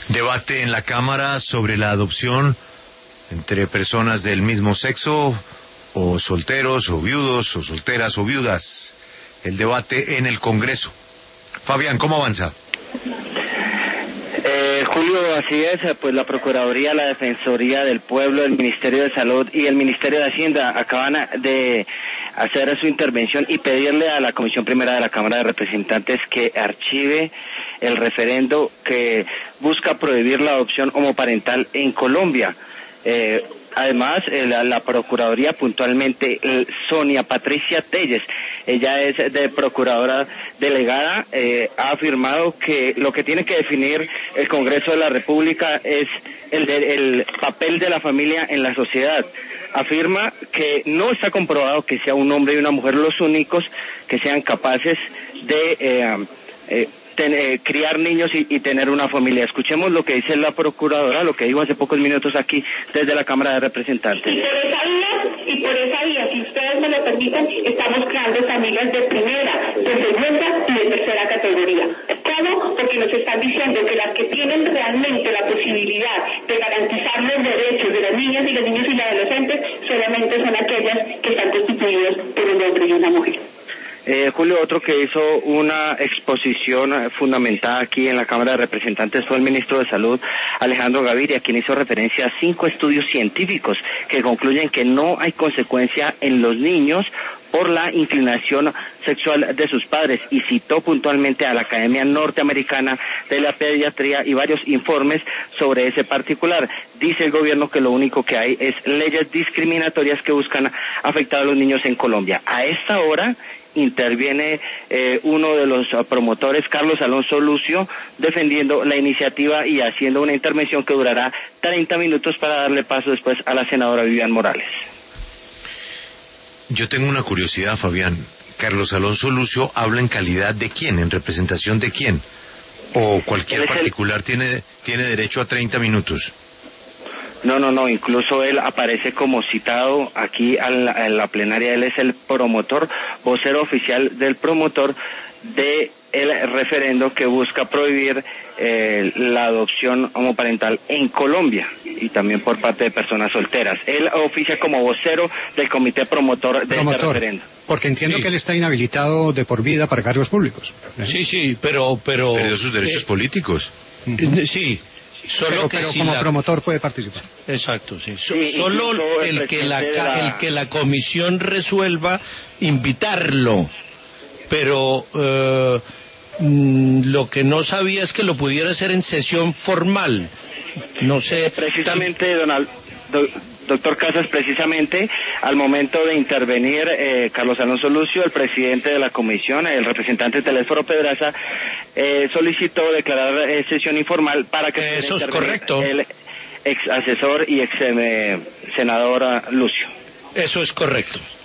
Debate en la Cámara sobre la adopción entre personas del mismo sexo, o solteros, o viudos, o solteras, o viudas. El debate en el Congreso. Fabián, ¿cómo avanza? Julio, así es, pues la Procuraduría, la Defensoría del Pueblo, el Ministerio de Salud y el Ministerio de Hacienda acaban de hacer su intervención y pedirle a la Comisión Primera de la Cámara de Representantes que archive el referendo que busca prohibir la adopción homoparental en Colombia. Además, la Procuraduría, puntualmente, Sonia Patricia Telles, ella es de procuradora delegada, ha afirmado que lo que tiene que definir el Congreso de la República es el papel de la familia en la sociedad. Afirma que no está comprobado que sea un hombre y una mujer los únicos que sean capaces de criar niños y tener una familia. Escuchemos lo que dice la procuradora, lo que dijo hace pocos minutos aquí desde la Cámara de Representantes. Y por esa vía, si ustedes me lo permiten, estamos creando familias de primera, de segunda y de tercera categoría. ¿Cómo? Porque nos están diciendo que las que tienen realmente la posibilidad de garantizar los derechos de las niñas y los niños y los adolescentes solamente son aquellas que están constituidas por un hombre y una mujer. Julio, otro que hizo una exposición fundamentada aquí en la Cámara de Representantes fue el ministro de Salud, Alejandro Gaviria, quien hizo referencia a 5 estudios científicos que concluyen que no hay consecuencia en los niños por la inclinación sexual de sus padres, y citó puntualmente a la Academia Norteamericana de la Pediatría y varios informes sobre ese particular. Dice el gobierno que lo único que hay es leyes discriminatorias que buscan afectar a los niños en Colombia. A esta hora interviene uno de los promotores, Carlos Alonso Lucio, defendiendo la iniciativa y haciendo una intervención que durará 30 minutos para darle paso después a la senadora Vivian Morales. Yo tengo una curiosidad, Fabián. Carlos Alonso Lucio habla en calidad de quién, en representación de quién, o cualquier particular tiene derecho a 30 minutos. No, incluso él aparece como citado aquí en la plenaria. Él es el promotor, vocero oficial del promotor de el referendo que busca prohibir la adopción homoparental en Colombia y también por parte de personas solteras. Él oficia como vocero del comité promotor de este referendo. Porque entiendo que él está inhabilitado de por vida para cargos públicos. Sí, pero Perdió sus derechos políticos. Sí. Pero como promotor puede participar. Exacto, sí. Solo el que la comisión resuelva invitarlo, pero lo que no sabía es que lo pudiera hacer en sesión formal. No sé. Precisamente, doctor Casas, precisamente al momento de intervenir Carlos Alonso Lucio, el presidente de la comisión, el representante Telésforo Pedraza, solicitó declarar sesión informal para que eso es correcto. El ex asesor y ex senador Lucio. Eso es correcto.